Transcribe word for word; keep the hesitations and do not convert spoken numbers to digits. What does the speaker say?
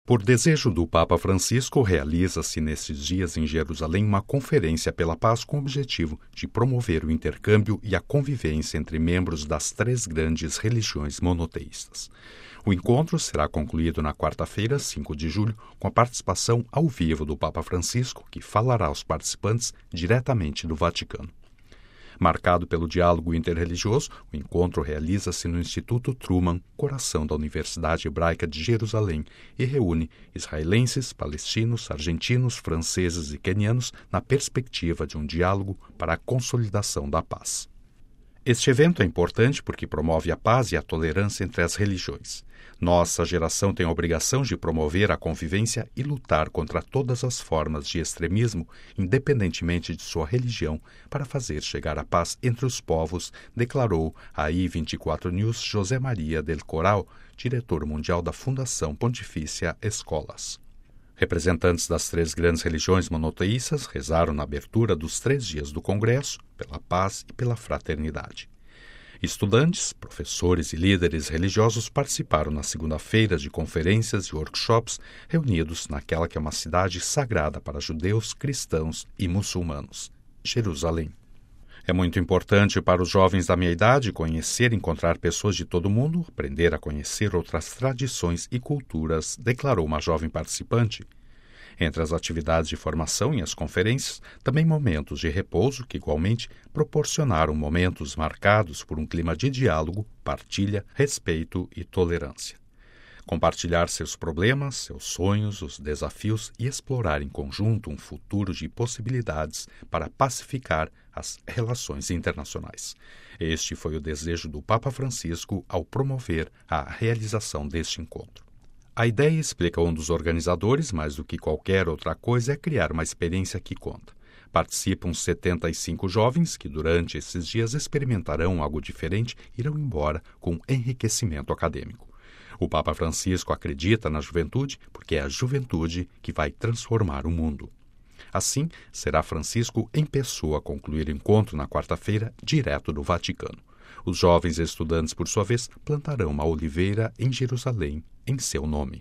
Por desejo do Papa Francisco, realiza-se nestes dias em Jerusalém uma conferência pela paz com o objetivo de promover o intercâmbio e a convivência entre membros das três grandes religiões monoteístas. O encontro será concluído na quarta-feira, cinco de julho, com a participação ao vivo do Papa Francisco, que falará aos participantes diretamente do Vaticano. Marcado pelo diálogo interreligioso, o encontro realiza-se no Instituto Truman, coração da Universidade Hebraica de Jerusalém, e reúne israelenses, palestinos, argentinos, franceses e quenianos na perspectiva de um diálogo para a consolidação da paz. Este evento é importante porque promove a paz e a tolerância entre as religiões. Nossa geração tem a obrigação de promover a convivência e lutar contra todas as formas de extremismo, independentemente de sua religião, para fazer chegar a paz entre os povos, declarou a I vinte e quatro News José Maria del Coral, diretor mundial da Fundação Pontifícia Escolas. Representantes das três grandes religiões monoteístas rezaram na abertura dos três dias do Congresso pela paz e pela fraternidade. Estudantes, professores e líderes religiosos participaram na segunda-feira de conferências e workshops reunidos naquela que é uma cidade sagrada para judeus, cristãos e muçulmanos, Jerusalém. É muito importante para os jovens da minha idade conhecer e encontrar pessoas de todo o mundo, aprender a conhecer outras tradições e culturas, declarou uma jovem participante. Entre as atividades de formação e as conferências, também momentos de repouso que igualmente proporcionaram momentos marcados por um clima de diálogo, partilha, respeito e tolerância. Compartilhar seus problemas, seus sonhos, os desafios e explorar em conjunto um futuro de possibilidades para pacificar as relações internacionais. Este foi o desejo do Papa Francisco ao promover a realização deste encontro. A ideia, explica um dos organizadores, mais do que qualquer outra coisa, é criar uma experiência que conta. Participam setenta e cinco jovens que, durante esses dias, experimentarão algo diferente e irão embora com enriquecimento acadêmico. O Papa Francisco acredita na juventude porque é a juventude que vai transformar o mundo. Assim, será Francisco em pessoa concluir o encontro na quarta-feira, direto do Vaticano. Os jovens estudantes, por sua vez, plantarão uma oliveira em Jerusalém em seu nome.